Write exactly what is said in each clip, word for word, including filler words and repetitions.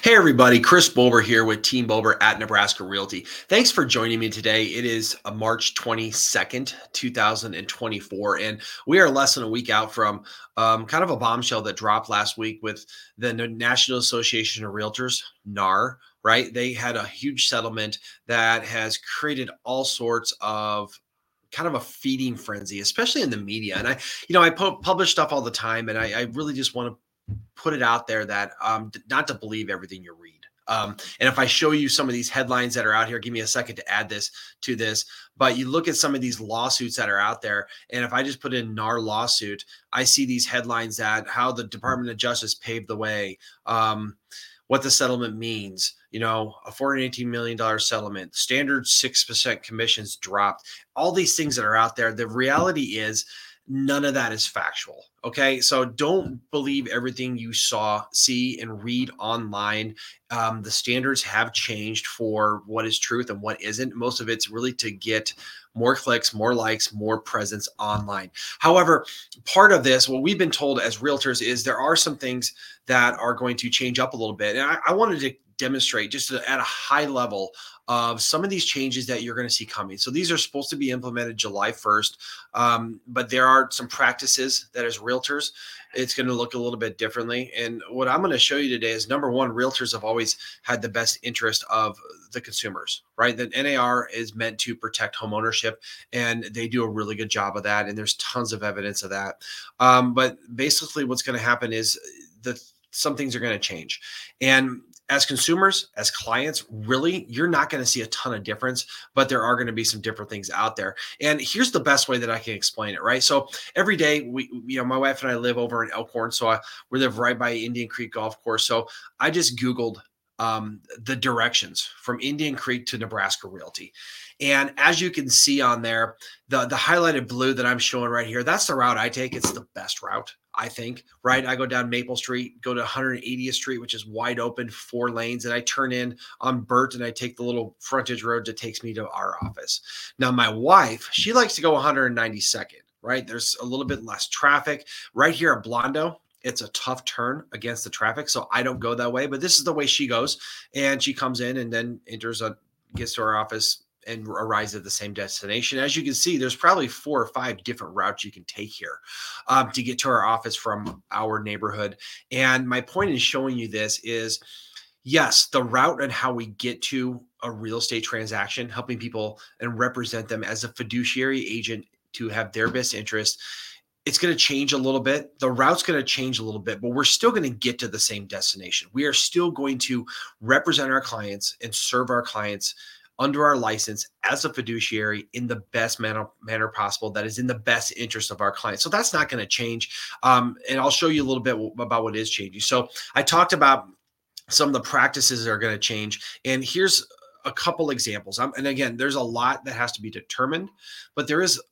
Hey everybody, Chris Bober here with Team Bober at Nebraska Realty. Thanks for joining me today. It is uh, March twenty-second, two thousand twenty-four, and we are less than a week out from um, kind of a bombshell that dropped last week with the National Association of Realtors, N A R, right? They had a huge settlement that has created all sorts of kind of a feeding frenzy, especially in the media. And I, you know, I pu- publish stuff all the time, and I, I really just want to put it out there that um, not to believe everything you read. Um, and if I show you some of these headlines that are out here, give me a second to add this to this. But you look at some of these lawsuits that are out there, and if I just put in N A R lawsuit, I see these headlines that how the Department of Justice paved the way, um, what the settlement means. You know, a four hundred eighteen million dollars settlement, standard six percent commissions dropped. All these things that are out there. The reality is, none of that is factual. Okay. So don't believe everything you saw, see, and read online. Um, the standards have changed for what is truth and what isn't. Most of it's really to get more clicks, more likes, more presence online. However, part of this, what we've been told as realtors, is there are some things that are going to change up a little bit. And I, I wanted to demonstrate just at a high level of some of these changes that you're going to see coming. So these are supposed to be implemented July first, um, but there are some practices that as realtors, it's going to look a little bit differently. And what I'm going to show you today is, number one, realtors have always had the best interest of the consumers, right? The N A R is meant to protect home ownership, and they do a really good job of that. And there's tons of evidence of that. Um, but basically what's going to happen is the some things are going to change. And as consumers, as clients, really, you're not going to see a ton of difference, but there are going to be some different things out there. And here's the best way that I can explain it, right? So every day, we, you know, my wife and I live over in Elkhorn, so I, we live right by Indian Creek Golf Course. So I just Googled um, the directions from Indian Creek to Nebraska Realty. And as you can see on there, the, the highlighted blue that I'm showing right here, that's the route I take. It's the best route, I think, right? I go down Maple Street, go to one hundred eightieth Street, which is wide open, four lanes, and I turn in on Burt and I take the little frontage road that takes me to our office. Now, my wife, she likes to go one hundred ninety-second, right? There's a little bit less traffic. Right here at Blondo, it's a tough turn against the traffic, so I don't go that way, but this is the way she goes, and she comes in and then enters a, gets to our office and arrives at the same destination. As you can see, there's probably four or five different routes you can take here um, to get to our office from our neighborhood. And my point in showing you this is, yes, the route and how we get to a real estate transaction, helping people and represent them as a fiduciary agent to have their best interest, it's going to change a little bit. The route's going to change a little bit, but we're still going to get to the same destination. We are still going to represent our clients and serve our clients under our license as a fiduciary in the best manner, manner possible that is in the best interest of our clients. So that's not going to change. Um, and I'll show you a little bit about what is changing. So I talked about some of the practices that are going to change. And here's a couple examples. Um, and again, there's a lot that has to be determined, but there is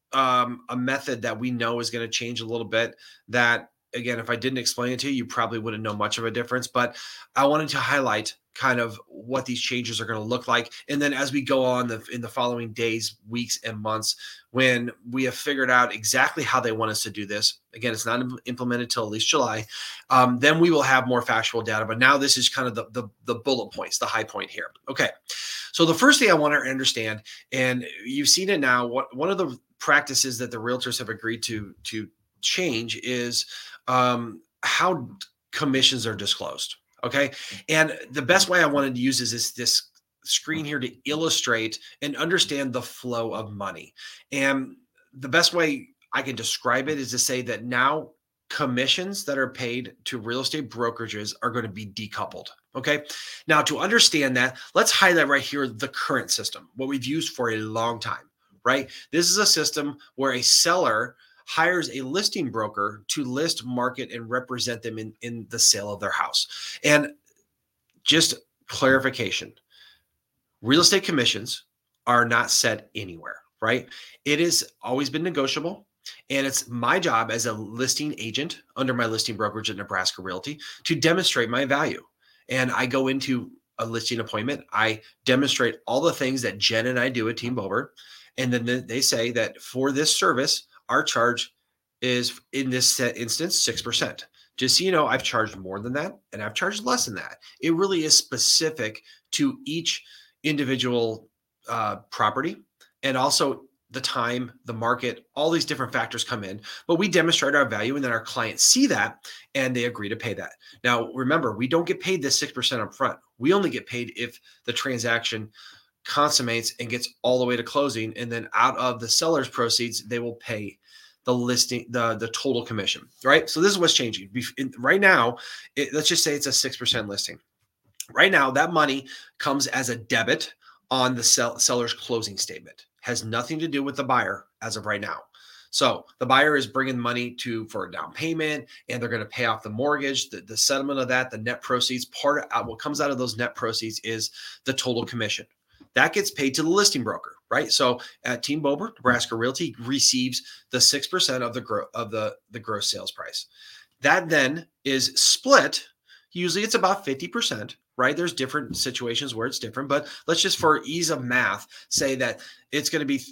um, a method that we know is going to change a little bit that, again, if I didn't explain it to you, you probably wouldn't know much of a difference. But I wanted to highlight kind of what these changes are going to look like. And then as we go on the, in the following days, weeks, and months, when we have figured out exactly how they want us to do this, again, it's not implemented till at least July, um, then we will have more factual data. But now this is kind of the, the, the bullet points, the high point here. Okay. So the first thing I want to understand, and you've seen it now, what, one of the practices that the realtors have agreed to, to change is um, how commissions are disclosed. Okay. And the best way I wanted to use is this, this screen here to illustrate and understand the flow of money. And the best way I can describe it is to say that now commissions that are paid to real estate brokerages are going to be decoupled. Okay. Now, to understand that, let's highlight right here the current system, what we've used for a long time, right? This is a system where a seller hires a listing broker to list, market, and represent them in, in the sale of their house. And just clarification, real estate commissions are not set anywhere, right? It has always been negotiable. And it's my job as a listing agent under my listing brokerage at Nebraska Realty to demonstrate my value. And I go into a listing appointment. I demonstrate all the things that Jen and I do at Team Bober. And then they say that for this service, our charge is, in this instance, six percent Just so you know, I've charged more than that and I've charged less than that. It really is specific to each individual uh, property, and also the time, the market, all these different factors come in. But we demonstrate our value, and then our clients see that and they agree to pay that. Now, remember, we don't get paid this six percent up front. We only get paid if the transaction consummates and gets all the way to closing, and then out of the seller's proceeds they will pay the listing the the total commission, right? So this is what's changing right now. It, let's just say it's a six percent listing. Right now that money comes as a debit on the sell, seller's closing statement. Has nothing to do with the buyer as of right now. So the buyer is bringing money to for a down payment, and they're going to pay off the mortgage, the, the settlement of that, the net proceeds. Part of what comes out of those net proceeds is the total commission that gets paid to the listing broker, right? So at Team Bober, Nebraska Realty receives the six percent of the gro- of the, the gross sales price. That then is split. Usually it's about fifty percent, right? There's different situations where it's different, but let's just, for ease of math, say that it's going to be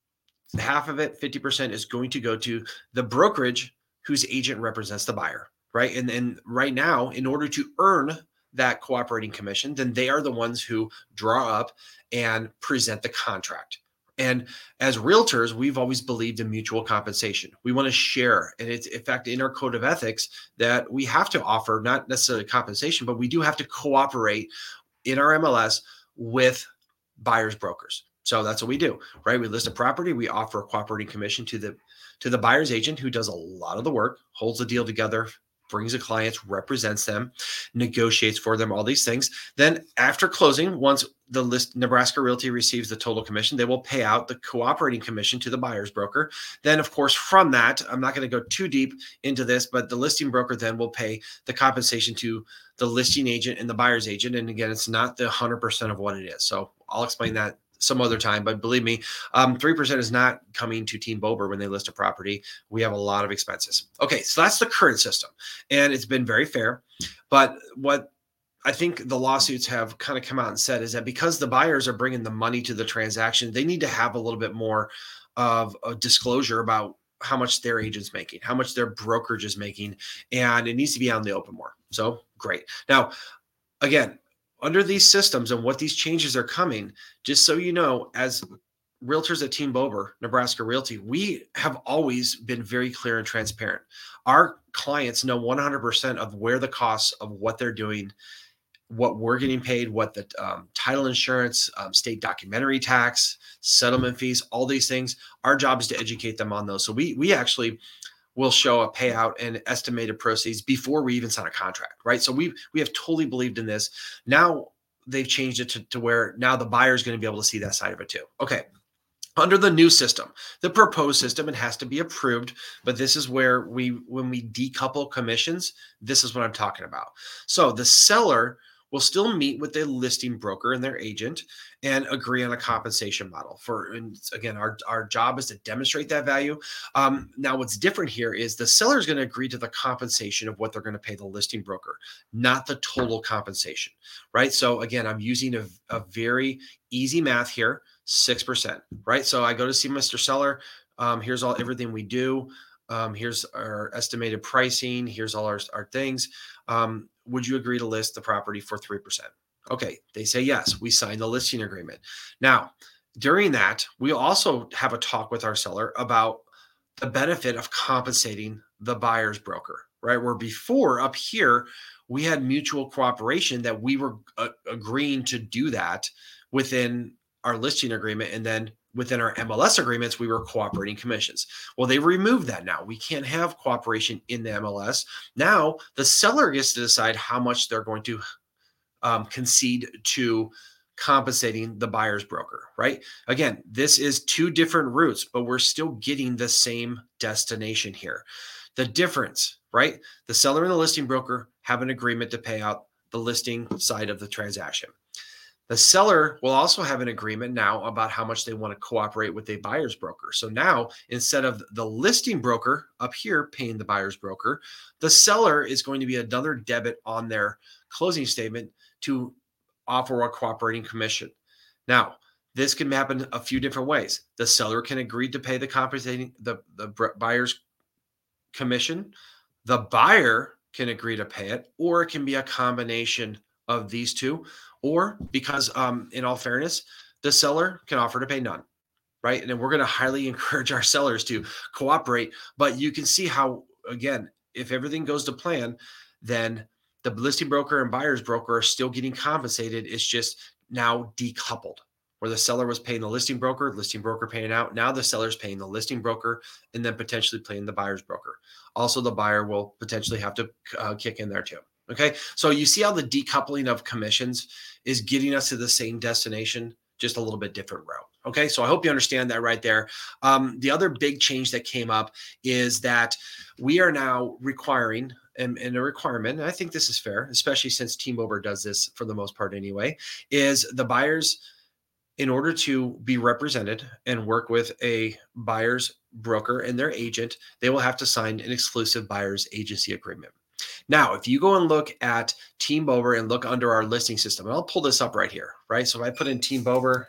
half of it, fifty percent is going to go to the brokerage whose agent represents the buyer, right? And then right now, in order to earn that cooperating commission, then they are the ones who draw up and present the contract. And as realtors, we've always believed in mutual compensation. We want to share. And it's, in fact, in our code of ethics that we have to offer not necessarily compensation, but we do have to cooperate in our M L S with buyers brokers. So that's what we do, right? We list a property, we offer a cooperating commission to the to the buyer's agent, who does a lot of the work, holds the deal together, brings the clients, represents them, negotiates for them, all these things. Then after closing, once the list Nebraska Realty receives the total commission, they will pay out the cooperating commission to the buyer's broker. Then, of course, from that, I'm not going to go too deep into this, but the listing broker then will pay the compensation to the listing agent and the buyer's agent. And again, it's not the one hundred percent of what it is. So I'll explain that some other time, but believe me, um, three percent is not coming to Team Bober when they list a property. We have a lot of expenses. Okay, so that's the current system, and it's been very fair. But what I think the lawsuits have kind of come out and said is that because the buyers are bringing the money to the transaction, they need to have a little bit more of a disclosure about how much their agent's making, how much their brokerage is making, and it needs to be out in the open more. So great. Now, again, under these systems and what these changes are coming, just so you know, as realtors at Team Bober, Nebraska Realty, we have always been very clear and transparent. Our clients know one hundred percent of where the costs of what they're doing, what we're getting paid, what the um, title insurance, um, state documentary tax, settlement fees, all these things. Our job is to educate them on those. So we we actually will show a payout and estimated proceeds before we even sign a contract, right? So we we have totally believed in this. Now they've changed it to, to where now the buyer is going to be able to see that side of it too. Okay. Under the new system, the proposed system, it has to be approved, but this is where we, when we decouple commissions, this is what I'm talking about. So the seller will still meet with the listing broker and their agent and agree on a compensation model for, and again, our, our job is to demonstrate that value. Um, now what's different here is the seller is going to agree to the compensation of what they're going to pay the listing broker, not the total compensation, right? So again, I'm using a, a very easy math here, six percent, right? So I go to see Mister Seller. Um, here's all, everything we do. Um, here's our estimated pricing. Here's all our, our things. Um, would you agree to list the property for three percent? Okay. They say yes. We sign the listing agreement. Now, during that, we also have a talk with our seller about the benefit of compensating the buyer's broker, right? Where before up here, we had mutual cooperation that we were uh, agreeing to do that within our listing agreement. And then within our M L S agreements, we were cooperating commissions. Well, they removed that now. We can't have cooperation in the M L S. Now the seller gets to decide how much they're going to um, concede to compensating the buyer's broker, right? Again, this is two different routes, but we're still getting the same destination here. The difference, right? The seller and the listing broker have an agreement to pay out the listing side of the transaction. The seller will also have an agreement now about how much they want to cooperate with a buyer's broker. So now, instead of the listing broker up here paying the buyer's broker, the seller is going to be another debit on their closing statement to offer a cooperating commission. Now, this can happen a few different ways. The seller can agree to pay the compensating the, the buyer's commission. The buyer can agree to pay it, or it can be a combination of these two, or because, um, in all fairness, the seller can offer to pay none, right? And then we're going to highly encourage our sellers to cooperate. But you can see how, again, if everything goes to plan, then the listing broker and buyer's broker are still getting compensated. It's just now decoupled, where the seller was paying the listing broker, listing broker paying out. Now the seller's paying the listing broker and then potentially paying the buyer's broker. Also, the buyer will potentially have to uh, kick in there too. Okay. So you see how the decoupling of commissions is getting us to the same destination, just a little bit different route. Okay. So I hope you understand that right there. Um, the other big change that came up is that we are now requiring, and, and a requirement, and I think this is fair, especially since Team Bober does this for the most part anyway, is the buyers, in order to be represented and work with a buyer's broker and their agent, they will have to sign an exclusive buyer's agency agreement. Now, if you go and look at Team Bober and look under our listing system, and I'll pull this up right here, right? So if I put in Team Bober,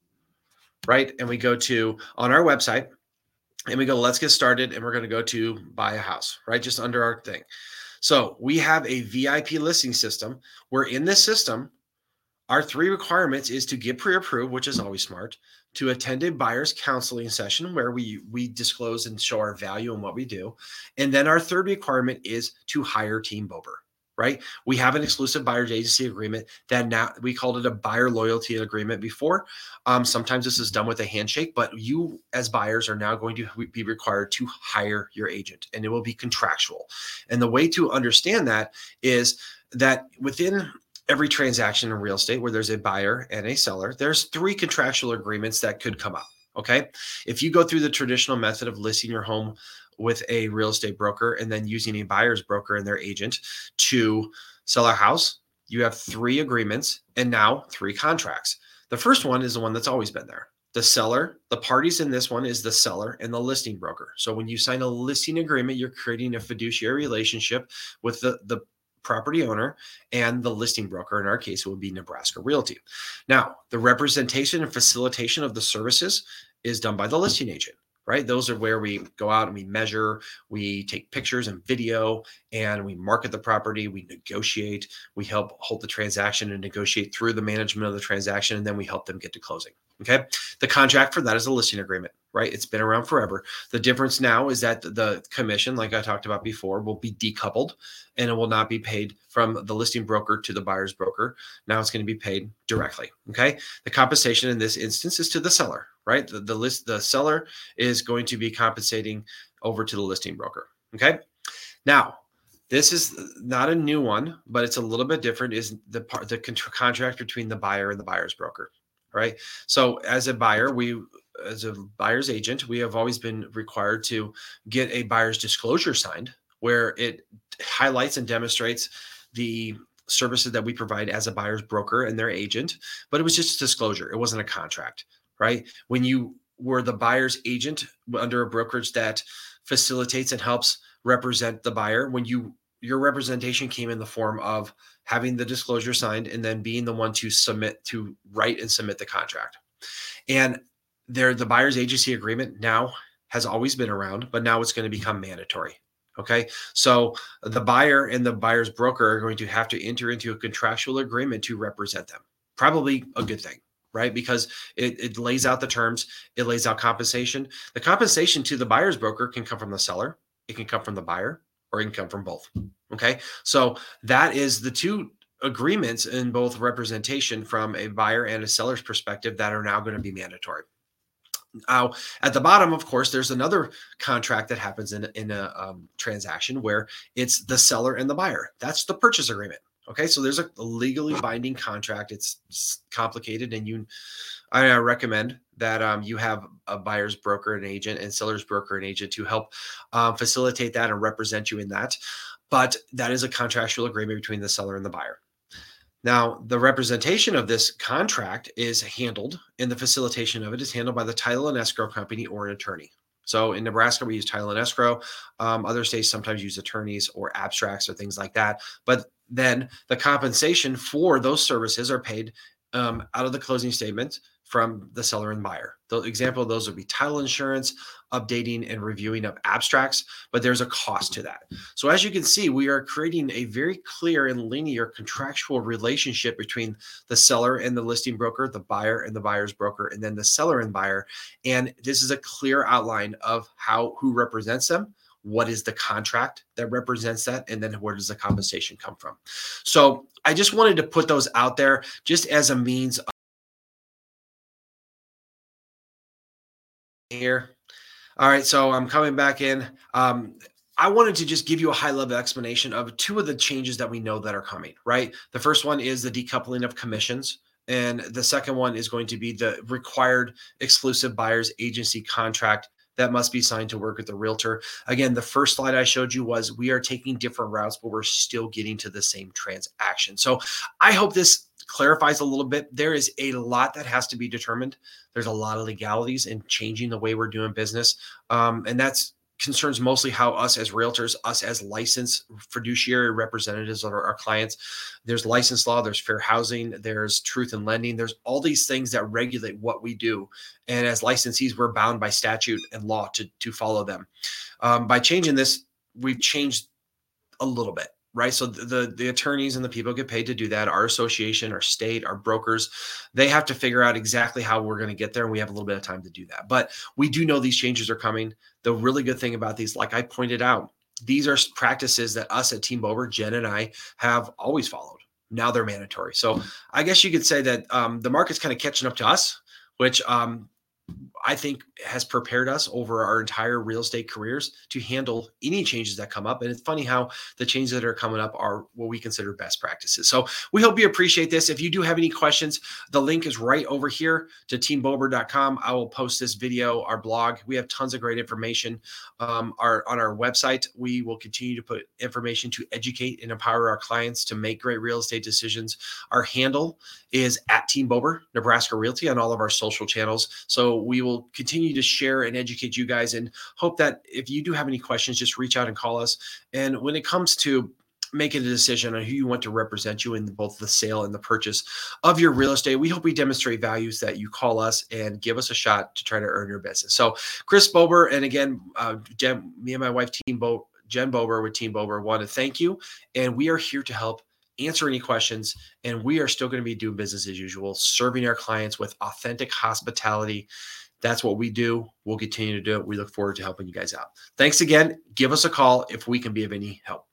right, and we go to on our website, and we go, let's get started, and we're going to go to buy a house, right, just under our thing. So we have a V I P listing system where in this system, our three requirements is to get pre-approved, which is always smart, to attend a buyer's counseling session where we we disclose and show our value and what we do. And then our third requirement is to hire Team Bober, right? We have an exclusive buyer's agency agreement that now we called it a buyer loyalty agreement before. Um, sometimes this is done with a handshake, but you as buyers are now going to be required to hire your agent, and it will be contractual. And the way to understand that is that within every transaction in real estate where there's a buyer and a seller, there's three contractual agreements that could come up. Okay. If you go through the traditional method of listing your home with a real estate broker and then using a buyer's broker and their agent to sell a house, you have three agreements and now three contracts. The first one is the one that's always been there. The seller, the parties in this one is the seller and the listing broker. So when you sign a listing agreement, you're creating a fiduciary relationship with the, the property owner and the listing broker. In our case, it would be Nebraska Realty. Now, the representation and facilitation of the services is done by the listing agent, right? Those are where we go out and we measure, we take pictures and video, and we market the property, we negotiate, we help hold the transaction and negotiate through the management of the transaction, and then we help them get to closing. Okay. The contract for that is a listing agreement, right? It's been around forever. The difference now is that the commission, like I talked about before, will be decoupled and it will not be paid from the listing broker to the buyer's broker. Now it's going to be paid directly. Okay. The compensation in this instance is to the seller, right? The, the list, the seller is going to be compensating over to the listing broker. Okay. Now, this is not a new one, but it's a little bit different, is the part, the contract between the buyer and the buyer's broker. Right. So as a buyer, we, as a buyer's agent, we have always been required to get a buyer's disclosure signed where it highlights and demonstrates the services that we provide as a buyer's broker and their agent. But it was just a disclosure. It wasn't a contract. Right. When you were the buyer's agent under a brokerage that facilitates and helps represent the buyer, when you your representation came in the form of having the disclosure signed and then being the one to submit, to write and submit the contract. And there, the buyer's agency agreement now has always been around, but now it's going to become mandatory. Okay. So the buyer and the buyer's broker are going to have to enter into a contractual agreement to represent them. Probably a good thing, right? Because it, it lays out the terms, it lays out compensation. The compensation to the buyer's broker can come from the seller, it can come from the buyer, or it can come from both. Okay. So that is the two agreements in both representation from a buyer and a seller's perspective that are now going to be mandatory. Now, at the bottom, of course, there's another contract that happens in, in a um, transaction where it's the seller and the buyer. That's the purchase agreement. Okay. So there's a legally binding contract. It's complicated, and you, I recommend that um, you have a buyer's broker and agent and seller's broker and agent to help um, facilitate that and represent you in that. But that is a contractual agreement between the seller and the buyer. Now, the representation of this contract is handled, and the facilitation of it is handled by the title and escrow company or an attorney. So in Nebraska, we use title and escrow. Um, other states sometimes use attorneys or abstracts or things like that. But then the compensation for those services are paid um, out of the closing statement from the seller and buyer. The example of those would be title insurance, updating and reviewing of abstracts, but there's a cost to that. So as you can see, we are creating a very clear and linear contractual relationship between the seller and the listing broker, the buyer and the buyer's broker, and then the seller and buyer. And this is a clear outline of how, who represents them, what is the contract that represents that, and then where does the compensation come from. So I just wanted to put those out there just as a means of here. All right, so I'm coming back in. Um, I wanted to just give you a high level explanation of two of the changes that we know that are coming, right? The first one is the decoupling of commissions. And the second one is going to be the required exclusive buyer's agency contract that must be signed to work with the realtor. Again, the first slide I showed you was we are taking different routes, but we're still getting to the same transaction. So I hope this clarifies a little bit. There is a lot that has to be determined. There's a lot of legalities in changing the way we're doing business. Um, and that's concerns mostly how us as realtors, us as licensed fiduciary representatives of our, our clients, there's license law, there's fair housing, there's truth in lending, there's all these things that regulate what we do. And as licensees, we're bound by statute and law to, to follow them. Um, by changing this, we've changed a little bit. Right. So the, the the attorneys and the people get paid to do that. Our association, our state, our brokers, they have to figure out exactly how we're going to get there. And we have a little bit of time to do that. But we do know these changes are coming. The really good thing about these, like I pointed out, these are practices that us at Team Bober, Jen and I, have always followed. Now they're mandatory. So I guess you could say that um, the market's kind of catching up to us, which um, I think has prepared us over our entire real estate careers to handle any changes that come up. And it's funny how the changes that are coming up are what we consider best practices. So we hope you appreciate this. If you do have any questions, the link is right over here to team bober dot com. I will post this video, our blog. We have tons of great information um, our, on our website. We will continue to put information to educate and empower our clients to make great real estate decisions. Our handle is at Team Bober, Nebraska Realty on all of our social channels. So we will continue to share and educate you guys, and hope that if you do have any questions, just reach out and call us. And when it comes to making a decision on who you want to represent you in both the sale and the purchase of your real estate, we hope we demonstrate values that you call us and give us a shot to try to earn your business. So Chris Bober, and again, uh, Jen, me and my wife, Team Bo, Jen Bober with Team Bober, want to thank you. And we are here to help answer any questions. And we are still going to be doing business as usual, serving our clients with authentic hospitality. That's what we do. We'll continue to do it. We look forward to helping you guys out. Thanks again. Give us a call if we can be of any help.